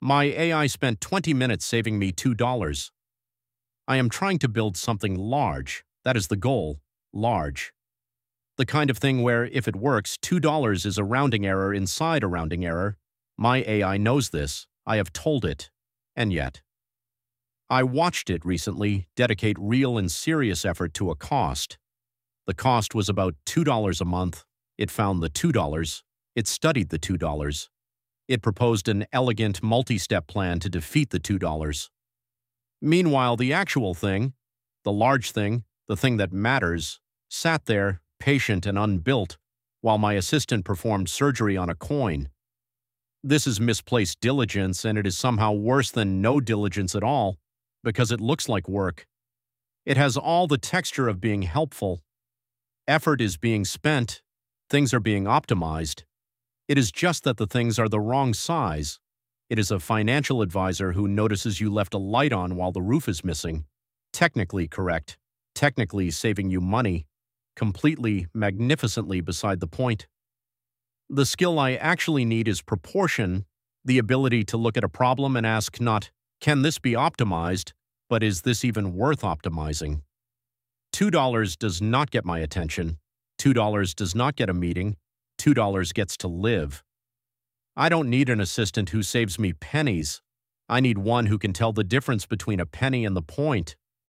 My AI spent 20 minutes saving me $2. I am trying to build something large. That is the goal. Large. The kind of thing where, if it works, $2 is a rounding error inside a rounding error. My AI knows this. I have told it. And yet. I watched it recently dedicate real and serious effort to a cost. The cost was about $2 a month. It found the $2. It studied the $2. It proposed an elegant multi-step plan to defeat the $2. Meanwhile, the actual thing, the large thing, the thing that matters, sat there, patient and unbuilt, while my assistant performed surgery on a coin. This is misplaced diligence, and it is somehow worse than no diligence at all, because it looks like work. It has all the texture of being helpful. Effort is being spent. Things are being optimized. It is just that the things are the wrong size. It is a financial advisor who notices you left a light on while the roof is missing. Technically correct. Technically saving you money. Completely, magnificently beside the point. The skill I actually need is proportion, the ability to look at a problem and ask not, can this be optimized, but is this even worth optimizing? $2 does not get my attention. $2 does not get a meeting. $2 gets to live. I don't need an assistant who saves me pennies. I need one who can tell the difference between a penny and the point.